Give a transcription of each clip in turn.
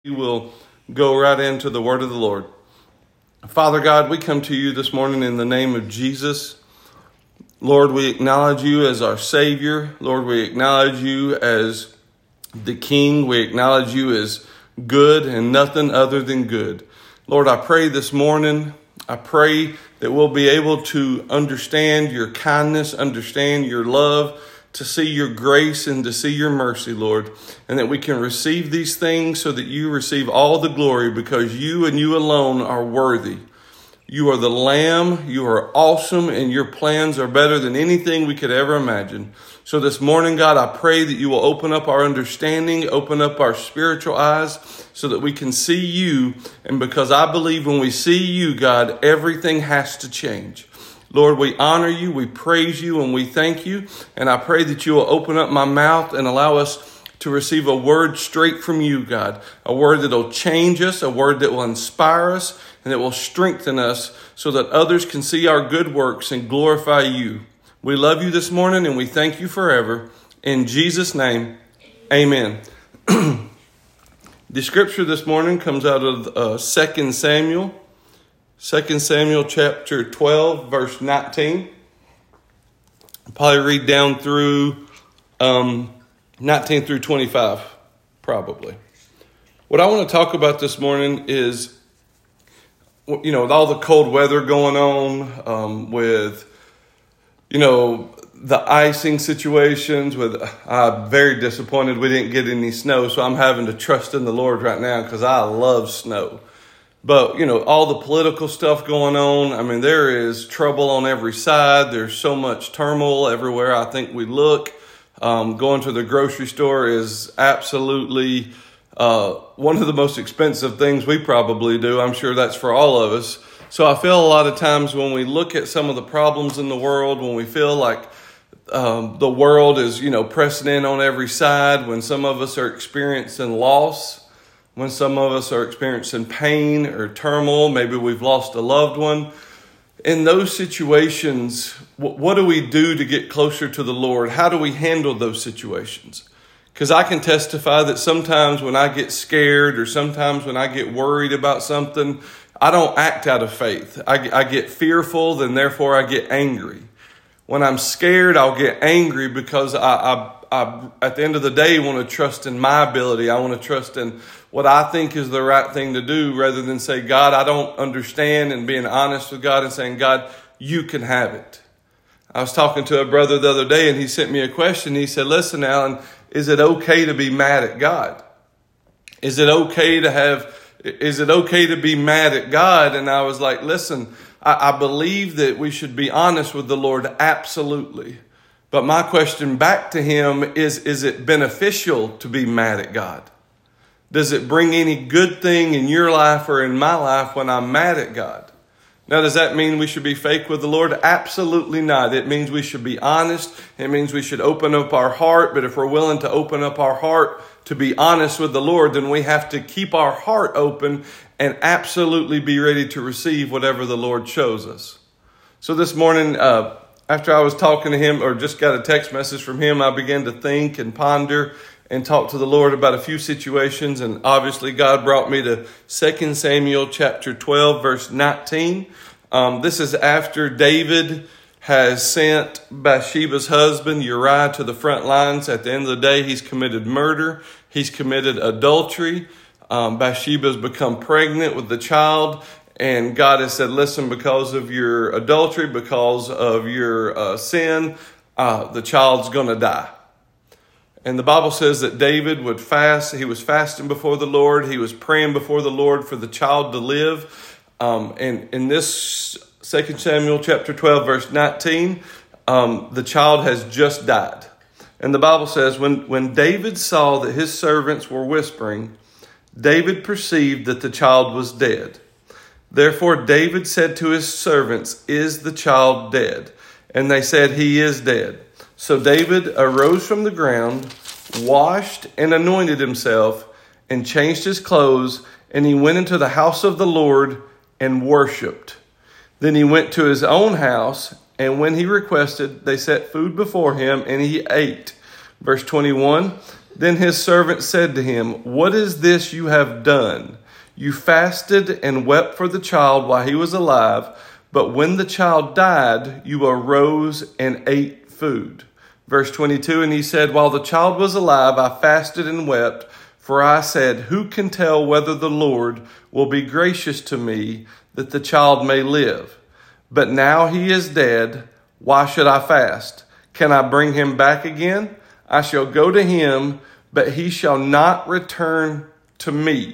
We will go right into the word of the Lord. Father God, we come to you this morning in the name of Jesus. Lord, we acknowledge you as our Savior. Lord, we acknowledge you as the King. We acknowledge you as good and nothing other than good. Lord, I pray this morning, I pray that we'll be able to understand your kindness, understand your love, to see your grace and to see your mercy, Lord, and that we can receive these things so that you receive all the glory because you and you alone are worthy. You are the Lamb, you are awesome, and your plans are better than anything we could ever imagine. So this morning, God, I pray that you will open up our understanding, open up our spiritual eyes so that we can see you. And because I believe when we see you, God, everything has to change. Lord, we honor you, we praise you, and we thank you. And I pray that you will open up my mouth and allow us to receive a word straight from you, God. A word that will change us, a word that will inspire us, and that will strengthen us so that others can see our good works and glorify you. We love you this morning, and we thank you forever. In Jesus' name, amen. The scripture this morning comes out of 2 Samuel. 2 Samuel chapter 12, verse 19. I'll probably read down through 19 through 25, probably. What I want to talk about this morning is, with all the cold weather going on, with, the icing situations, I'm very disappointed we didn't get any snow, so I'm having to trust in the Lord right now because I love snow. But, all the political stuff going on, I mean, there is trouble on every side. There's so much turmoil everywhere I think we look. Going to the grocery store is absolutely one of the most expensive things we probably do. I'm sure that's for all of us. So I feel a lot of times when we look at some of the problems in the world, when we feel like the world is, pressing in on every side, when some of us are experiencing loss, when some of us are experiencing pain or turmoil, maybe we've lost a loved one. In those situations, what do we do to get closer to the Lord? How do we handle those situations? Because I can testify that sometimes when I get scared or sometimes when I get worried about something, I don't act out of faith. I get fearful, then therefore I get angry. When I'm scared, I'll get angry because I at the end of the day, want to trust in my ability. I want to trust in what I think is the right thing to do rather than say, God, I don't understand, and being honest with God and saying, God, you can have it. I was talking to a brother the other day and he sent me a question. He said, listen, Alan, is it okay to be mad at God? Is it okay to be mad at God? And I was like, listen, I believe that we should be honest with the Lord. Absolutely. But my question back to him is it beneficial to be mad at God? Does it bring any good thing in your life or in my life when I'm mad at God? Now, does that mean we should be fake with the Lord? Absolutely not. It means we should be honest. It means we should open up our heart. But if we're willing to open up our heart to be honest with the Lord, then we have to keep our heart open and absolutely be ready to receive whatever the Lord shows us. So this morning, after I was talking to him or just got a text message from him, I began to think and ponder and talk to the Lord about a few situations. And obviously God brought me to 2 Samuel chapter 12, verse 19. This is after David has sent Bathsheba's husband Uriah to the front lines. At the end of the day, he's committed murder. He's committed adultery. Bathsheba's become pregnant with the child. And God has said, listen, because of your adultery, because of your sin, the child's going to die. And the Bible says that David would fast. He was fasting before the Lord. He was praying before the Lord for the child to live. And in this 2 Samuel chapter 12, verse 19, the child has just died. And the Bible says, when David saw that his servants were whispering, David perceived that the child was dead. Therefore David said to his servants, is the child dead? And they said, he is dead. So David arose from the ground, washed and anointed himself, and changed his clothes, and he went into the house of the Lord and worshipped. Then he went to his own house, and when he requested, they set food before him, and he ate. Verse 21, Then his servant said to him, "What is this you have done? You fasted and wept for the child while he was alive, but when the child died, you arose and ate food." Verse 22, and he said, "While the child was alive, I fasted and wept, for I said, who can tell whether the Lord will be gracious to me that the child may live? But now he is dead. Why should I fast? Can I bring him back again? I shall go to him, but he shall not return to me."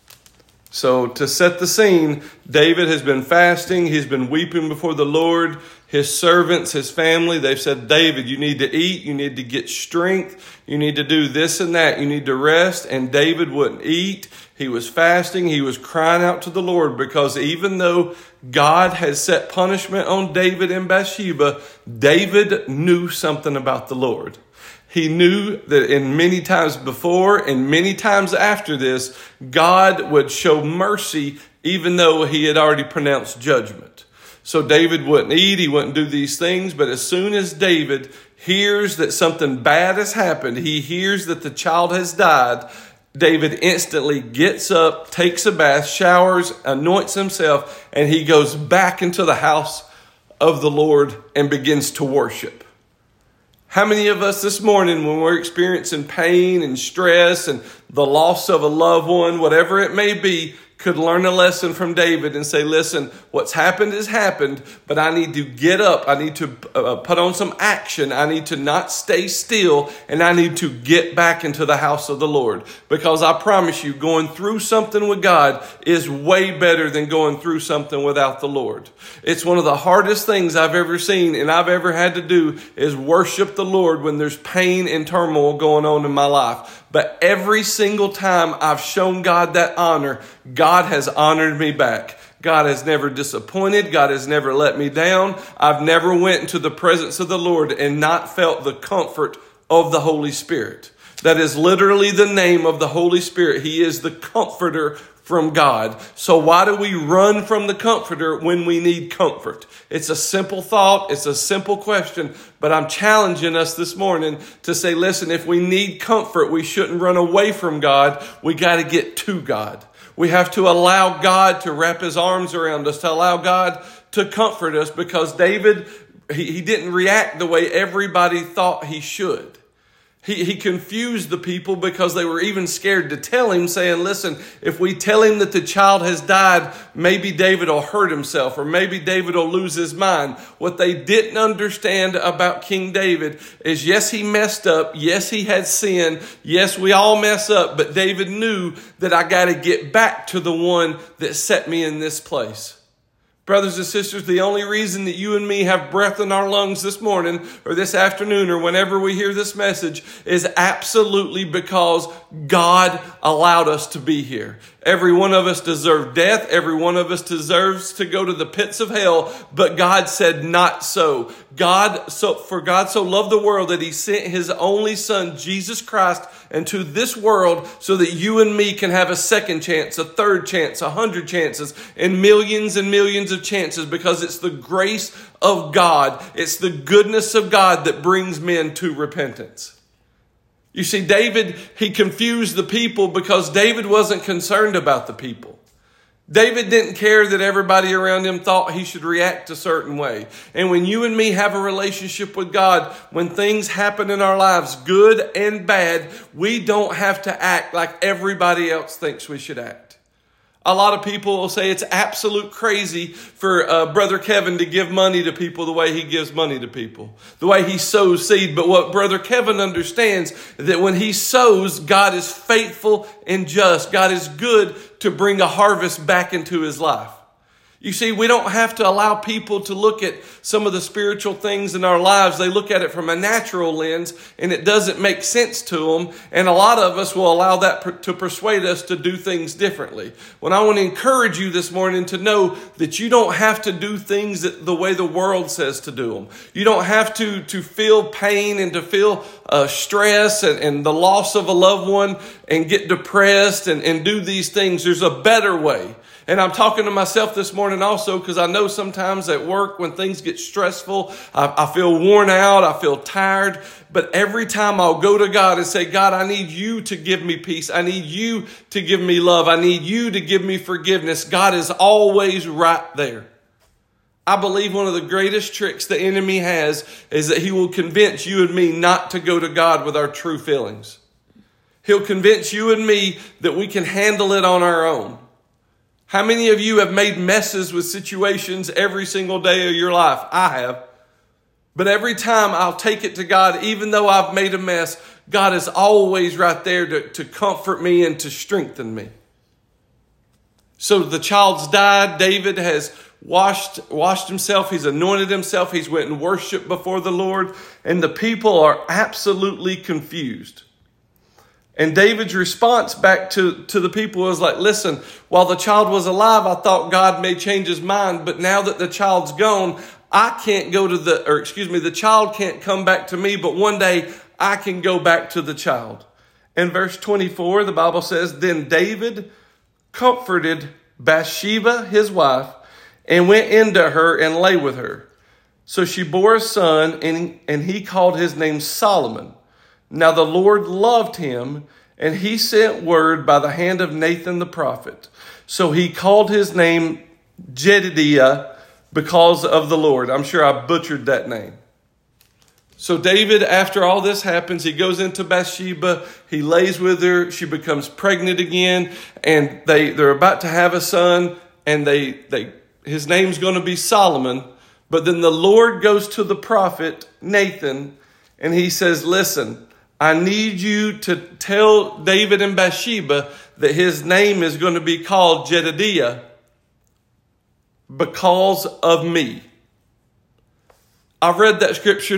So to set the scene, David has been fasting. He's been weeping before the Lord. His servants, his family, they've said, "David, you need to eat. You need to get strength. You need to do this and that. You need to rest." And David wouldn't eat. He was fasting. He was crying out to the Lord because even though God had set punishment on David and Bathsheba, David knew something about the Lord. He knew that in many times before and many times after this, God would show mercy even though he had already pronounced judgment. So David wouldn't eat, he wouldn't do these things, but as soon as David hears that something bad has happened, he hears that the child has died, David instantly gets up, takes a bath, showers, anoints himself, and he goes back into the house of the Lord and begins to worship. How many of us this morning, when we're experiencing pain and stress and the loss of a loved one, whatever it may be, could learn a lesson from David and say, listen, what's happened has happened, but I need to get up. I need to put on some action. I need to not stay still, and I need to get back into the house of the Lord. Because I promise you, going through something with God is way better than going through something without the Lord. It's one of the hardest things I've ever seen and I've ever had to do is worship the Lord when there's pain and turmoil going on in my life. But every single time I've shown God that honor, God has honored me back. God has never disappointed. God has never let me down. I've never went into the presence of the Lord and not felt the comfort of the Holy Spirit. That is literally the name of the Holy Spirit. He is the comforter from God. So why do we run from the comforter when we need comfort? It's a simple thought. It's a simple question, but I'm challenging us this morning to say, listen, if we need comfort, we shouldn't run away from God. We got to get to God. We have to allow God to wrap his arms around us, to allow God to comfort us, because David, he didn't react the way everybody thought he should. He confused the people because they were even scared to tell him, saying, listen, if we tell him that the child has died, maybe David will hurt himself, or maybe David will lose his mind. What they didn't understand about King David is, yes, he messed up. Yes, he had sin. Yes, we all mess up. But David knew that I got to get back to the one that set me in this place. Brothers and sisters, the only reason that you and me have breath in our lungs this morning or this afternoon or whenever we hear this message is absolutely because God allowed us to be here. Every one of us deserves death. Every one of us deserves to go to the pits of hell. But God said not so. For God so loved the world that he sent his only son, Jesus Christ, into this world so that you and me can have a second chance, a third chance, 100 chances, and millions of chances, because it's the grace of God. It's the goodness of God that brings men to repentance. You see, David, he confused the people because David wasn't concerned about the people. David didn't care that everybody around him thought he should react a certain way. And when you and me have a relationship with God, when things happen in our lives, good and bad, we don't have to act like everybody else thinks we should act. A lot of people will say it's absolute crazy for Brother Kevin to give money to people the way he gives money to people, the way he sows seed. But what Brother Kevin understands is that when he sows, God is faithful and just. God is good to bring a harvest back into his life. You see, we don't have to allow people to look at some of the spiritual things in our lives. They look at it from a natural lens, and it doesn't make sense to them. And a lot of us will allow that to persuade us to do things differently. Well, I want to encourage you this morning to know that you don't have to do things the way the world says to do them. You don't have to feel pain and to feel stress and the loss of a loved one and get depressed and do these things. There's a better way. And I'm talking to myself this morning. morning also because I know sometimes at work when things get stressful, I feel worn out, I feel tired. But every time I'll go to God and say, God, I need you to give me peace. I need you to give me love. I need you to give me forgiveness. God is always right there. I believe one of the greatest tricks the enemy has is that he will convince you and me not to go to God with our true feelings. He'll convince you and me that we can handle it on our own. How many of you have made messes with situations every single day of your life? I have. But every time I'll take it to God, even though I've made a mess, God is always right there to comfort me and to strengthen me. So the child's died. David has washed himself. He's anointed himself. He's went and worshiped before the Lord. And the people are absolutely confused. And David's response back to the people was like, listen, while the child was alive, I thought God may change his mind. But now that the child's gone, I can't go to the child can't come back to me. But one day I can go back to the child. In verse 24, the Bible says, then David comforted Bathsheba, his wife, and went into her and lay with her. So she bore a son, and he called his name Solomon. Now the Lord loved him, and he sent word by the hand of Nathan the prophet. So he called his name Jedidiah because of the Lord. I'm sure I butchered that name. So David, after all this happens, he goes into Bathsheba, he lays with her, she becomes pregnant again, and they're about to have a son, and his name's going to be Solomon. But then the Lord goes to the prophet Nathan, and he says, listen, I need you to tell David and Bathsheba that his name is going to be called Jedidiah because of me. I've read that scripture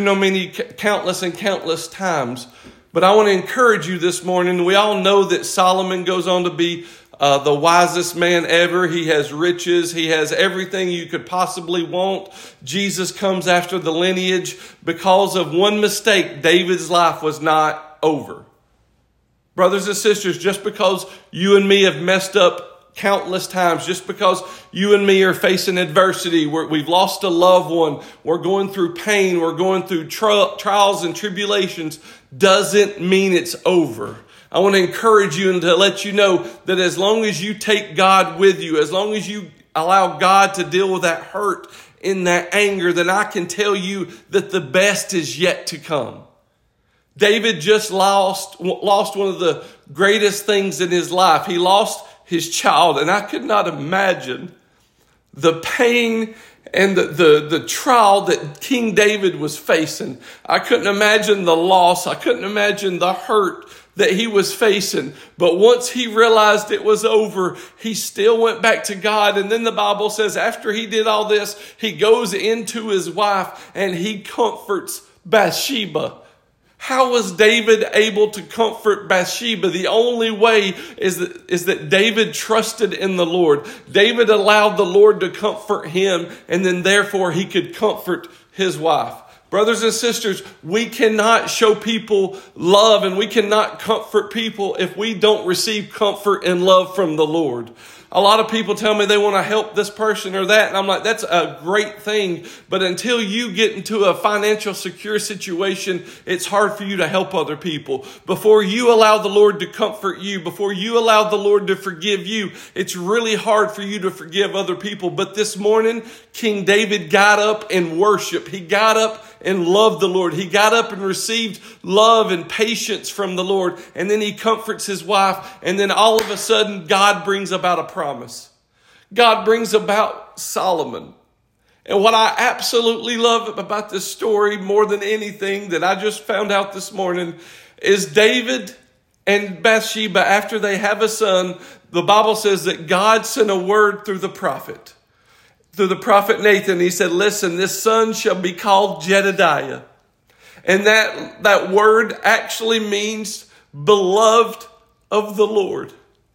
countless times, but I want to encourage you this morning. We all know that Solomon goes on to be the wisest man ever. He has riches. He has everything you could possibly want. Jesus comes after the lineage. Because of one mistake, David's life was not over. Brothers and sisters, just because you and me have messed up countless times, just because you and me are facing adversity, we've lost a loved one, we're going through pain, we're going through trials and tribulations, doesn't mean it's over. I want to encourage you and to let you know that as long as you take God with you, as long as you allow God to deal with that hurt in that anger, then I can tell you that the best is yet to come. David just lost one of the greatest things in his life. He lost his child, and I could not imagine the pain and the trial that King David was facing. I couldn't imagine the loss. I couldn't imagine the hurt that he was facing. But once he realized it was over, he still went back to God. And then the Bible says after he did all this, he goes into his wife and he comforts Bathsheba. How was David able to comfort Bathsheba? The only way is that David trusted in the Lord. David allowed the Lord to comfort him, and then therefore he could comfort his wife. Brothers and sisters, we cannot show people love and we cannot comfort people if we don't receive comfort and love from the Lord. A lot of people tell me they want to help this person or that. And I'm like, that's a great thing. But until you get into a financial secure situation, it's hard for you to help other people. Before you allow the Lord to comfort you, before you allow the Lord to forgive you, it's really hard for you to forgive other people. But this morning, King David got up and worshiped. He got up and loved the Lord. He got up and received love and patience from the Lord. And then he comforts his wife. And then all of a sudden, God brings about a promise. God brings about Solomon. And what I absolutely love about this story more than anything that I just found out this morning is David and Bathsheba, after they have a son, the Bible says that God sent a word through the prophet. Through the prophet Nathan, he said, listen, this son shall be called Jedidiah. And that word actually means beloved of the Lord.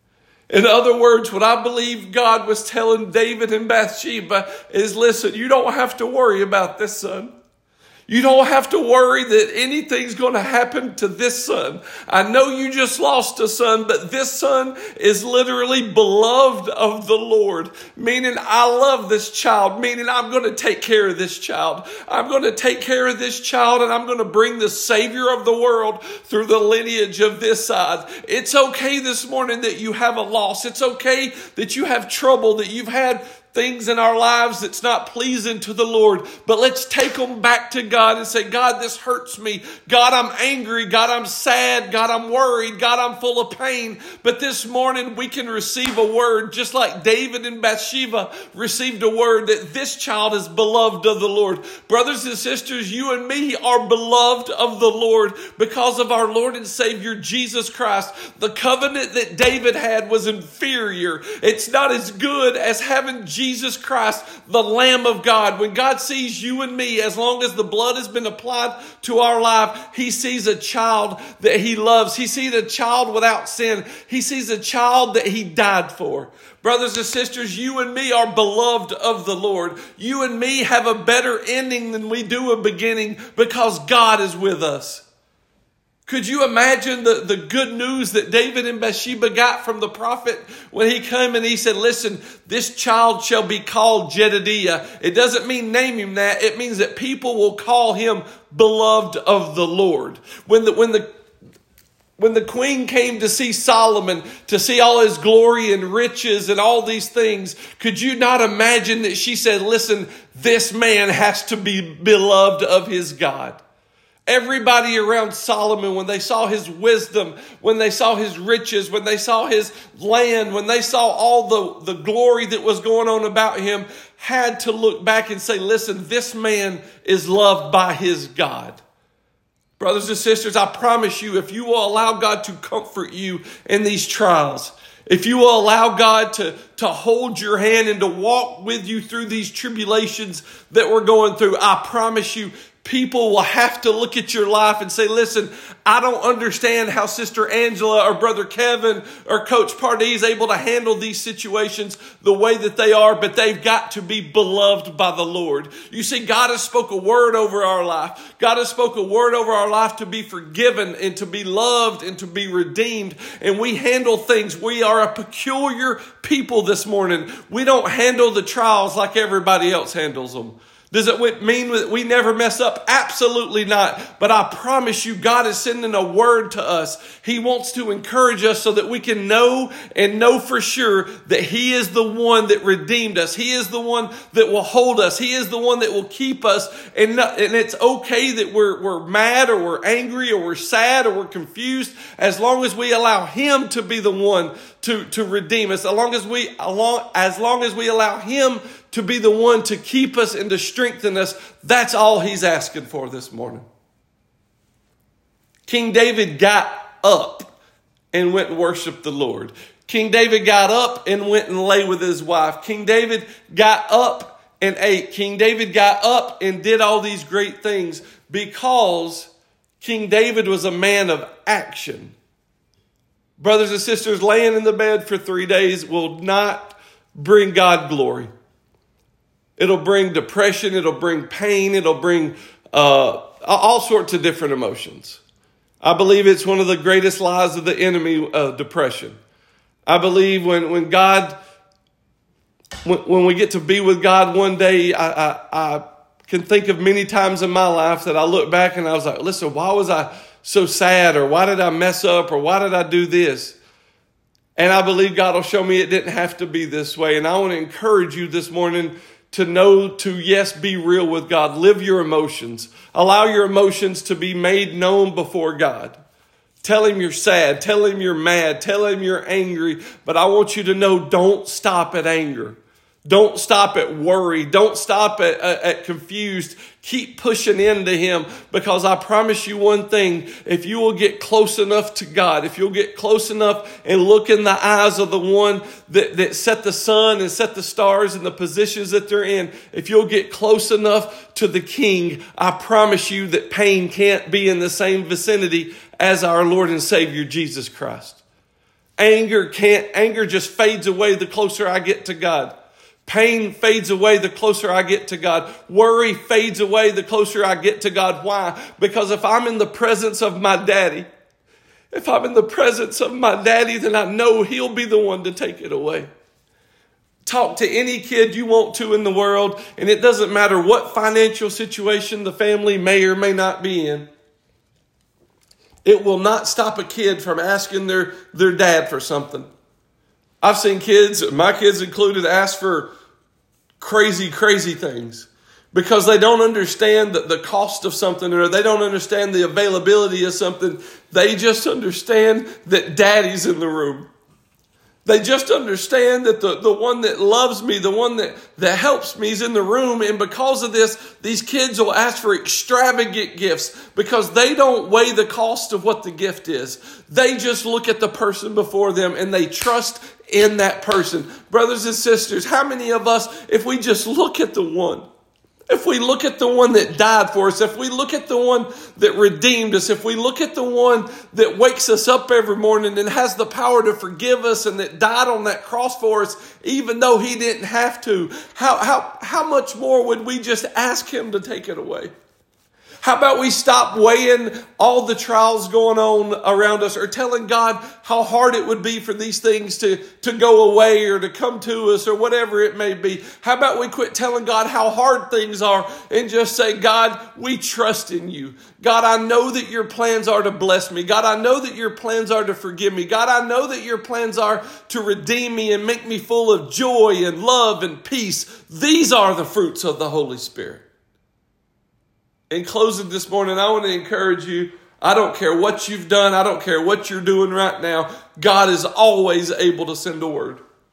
In other words, what I believe God was telling David and Bathsheba is, listen, you don't have to worry about this son. You don't have to worry that anything's going to happen to this son. I know you just lost a son, but this son is literally beloved of the Lord, meaning I love this child, meaning I'm going to take care of this child. I'm going to take care of this child, and I'm going to bring the Savior of the world through the lineage of this side. It's okay this morning that you have a loss. It's okay that you have trouble, that you've had things in our lives that's not pleasing to the Lord. But let's take them back to God and say, God, this hurts me. God, I'm angry. God, I'm sad. God, I'm worried. God, I'm full of pain. But this morning we can receive a word just like David and Bathsheba received a word that this child is beloved of the Lord. Brothers and sisters, you and me are beloved of the Lord because of our Lord and Savior Jesus Christ. The covenant that David had was inferior. It's not as good as having Jesus Christ, the Lamb of God. When God sees you and me, as long as the blood has been applied to our life, He sees a child that He loves. He sees a child without sin. He sees a child that He died for. Brothers and sisters, you and me are beloved of the Lord. You and me have a better ending than we do a beginning because God is with us. Could you imagine the good news that David and Bathsheba got from the prophet when he came and he said, listen, this child shall be called Jedediah. It doesn't mean name him that. It means that people will call him beloved of the Lord. When the queen came to see Solomon, to see all his glory and riches and all these things, could you not imagine that she said, listen, this man has to be beloved of his God? Everybody around Solomon, when they saw his wisdom, when they saw his riches, when they saw his land, when they saw all the glory that was going on about him, had to look back and say, listen, this man is loved by his God. Brothers and sisters, I promise you, if you will allow God to comfort you in these trials, if you will allow God to hold your hand and to walk with you through these tribulations that we're going through, I promise you, people will have to look at your life and say, listen, I don't understand how Sister Angela or Brother Kevin or Coach Pardee is able to handle these situations the way that they are, but they've got to be beloved by the Lord. You see, God has spoke a word over our life. God has spoke a word over our life to be forgiven and to be loved and to be redeemed. And we handle things. We are a peculiar people this morning. We don't handle the trials like everybody else handles them. Does it mean that we never mess up? Absolutely not. But I promise you, God is sending a word to us. He wants to encourage us so that we can know and know for sure that He is the one that redeemed us. He is the one that will hold us. He is the one that will keep us. And it's okay that we're mad or we're angry or we're sad or we're confused, as long as we allow Him to be the one to redeem us. As long as we allow Him to be the one to keep us and to strengthen us, that's all He's asking for this morning. King David got up and went and worshiped the Lord. King David got up and went and lay with his wife. King David got up and ate. King David got up and did all these great things because King David was a man of action. Brothers and sisters, laying in the bed for 3 days will not bring God glory. It'll bring depression. It'll bring pain. It'll bring all sorts of different emotions. I believe it's one of the greatest lies of the enemy, depression. I believe when we get to be with God one day, I can think of many times in my life that I look back and I was like, listen, why was I so sad? Or why did I mess up? Or why did I do this? And I believe God will show me it didn't have to be this way. And I want to encourage you this morning to know yes, be real with God. Live your emotions. Allow your emotions to be made known before God. Tell Him you're sad. Tell Him you're mad. Tell Him you're angry. But I want you to know, don't stop at anger. Don't stop at worry. Don't stop at confused. Keep pushing into Him, because I promise you one thing. If you will get close enough to God, if you'll get close enough and look in the eyes of the one that set the sun and set the stars in the positions that they're in, if you'll get close enough to the King, I promise you that pain can't be in the same vicinity as our Lord and Savior Jesus Christ. Anger just fades away the closer I get to God. Pain fades away the closer I get to God. Worry fades away the closer I get to God. Why? Because if I'm in the presence of my daddy, then I know he'll be the one to take it away. Talk to any kid you want to in the world, and it doesn't matter what financial situation the family may or may not be in. It will not stop a kid from asking their dad for something. I've seen kids, my kids included, ask for crazy things because they don't understand the cost of something, or they don't understand the availability of something. They just understand that daddy's in the room. They just understand that the one that loves me, the one that helps me is in the room. And because of this, these kids will ask for extravagant gifts because they don't weigh the cost of what the gift is. They just look at the person before them and they trust in that person. Brothers and sisters, how many of us, if we just look at the one, if we look at the one that died for us, if we look at the one that redeemed us, if we look at the one that wakes us up every morning and has the power to forgive us and that died on that cross for us, even though he didn't have to, how much more would we just ask him to take it away? How about we stop weighing all the trials going on around us, or telling God how hard it would be for these things to go away or to come to us or whatever it may be? How about we quit telling God how hard things are and just say, God, we trust in you. God, I know that your plans are to bless me. God, I know that your plans are to forgive me. God, I know that your plans are to redeem me and make me full of joy and love and peace. These are the fruits of the Holy Spirit. In closing this morning, I want to encourage you. I don't care what you've done. I don't care what you're doing right now. God is always able to send a word.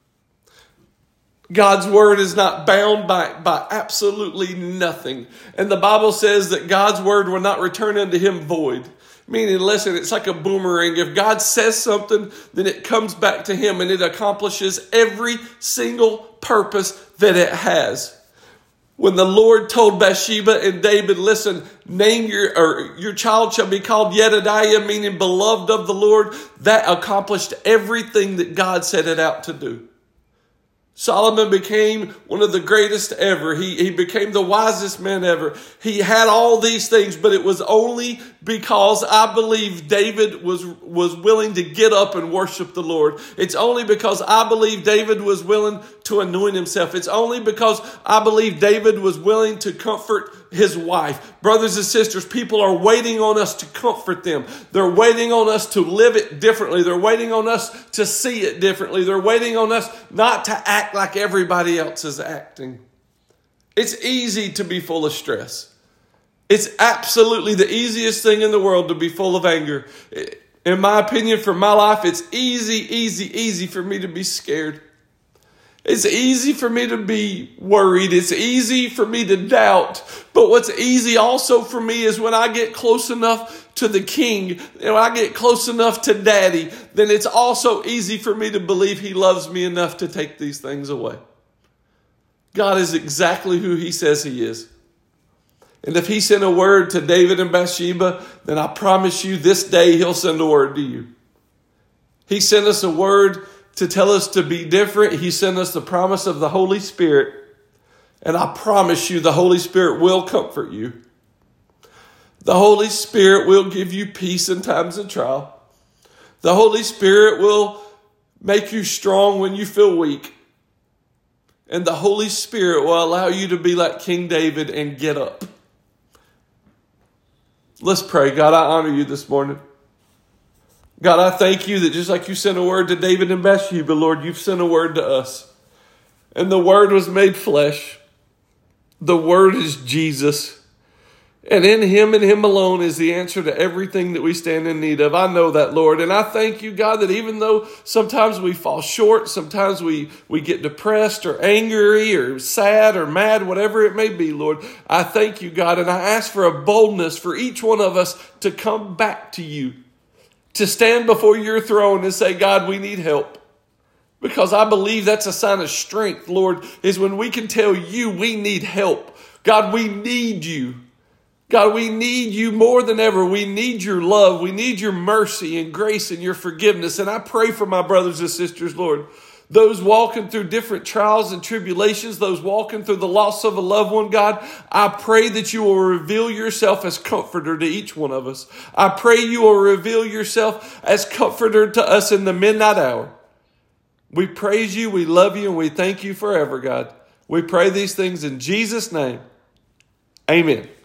God's word is not bound by absolutely nothing. And the Bible says that God's word will not return unto him void. Meaning, listen, it's like a boomerang. If God says something, then it comes back to him and it accomplishes every single purpose that it has. When the Lord told Bathsheba and David, listen, name your child shall be called Jedediah, meaning beloved of the Lord, that accomplished everything that God set it out to do. Solomon became one of the greatest ever. He became the wisest man ever. He had all these things, but it was only because I believe David was willing to get up and worship the Lord. It's only because I believe David was willing to anoint himself. It's only because I believe David was willing to comfort his wife. Brothers and sisters, people are waiting on us to comfort them. They're waiting on us to live it differently. They're waiting on us to see it differently. They're waiting on us not to act like everybody else is acting. It's easy to be full of stress. It's absolutely the easiest thing in the world to be full of anger. In my opinion, for my life, it's easy for me to be scared. It's easy for me to be worried. It's easy for me to doubt. But what's easy also for me is when I get close enough to the King, and when I get close enough to Daddy, then it's also easy for me to believe he loves me enough to take these things away. God is exactly who he says he is. And if he sent a word to David and Bathsheba, then I promise you this day he'll send a word to you. He sent us a word to tell us to be different. He sent us the promise of the Holy Spirit. And I promise you the Holy Spirit will comfort you. The Holy Spirit will give you peace in times of trial. The Holy Spirit will make you strong when you feel weak. And the Holy Spirit will allow you to be like King David and get up. Let's pray. God, I honor you this morning. God, I thank you that just like you sent a word to David and Bathsheba, Lord, you've sent a word to us. And the word was made flesh. The word is Jesus. And in him and him alone is the answer to everything that we stand in need of. I know that, Lord. And I thank you, God, that even though sometimes we fall short, sometimes we get depressed or angry or sad or mad, whatever it may be, Lord, I thank you, God. And I ask for a boldness for each one of us to come back to you, to stand before your throne and say, God, we need help. Because I believe that's a sign of strength, Lord, is when we can tell you we need help. God, we need you. God, we need you more than ever. We need your love. We need your mercy and grace and your forgiveness. And I pray for my brothers and sisters, Lord, Those walking through different trials and tribulations, those walking through the loss of a loved one, God, I pray that you will reveal yourself as comforter to each one of us. I pray you will reveal yourself as comforter to us in the midnight hour. We praise you, we love you, and we thank you forever, God. We pray these things in Jesus' name. Amen.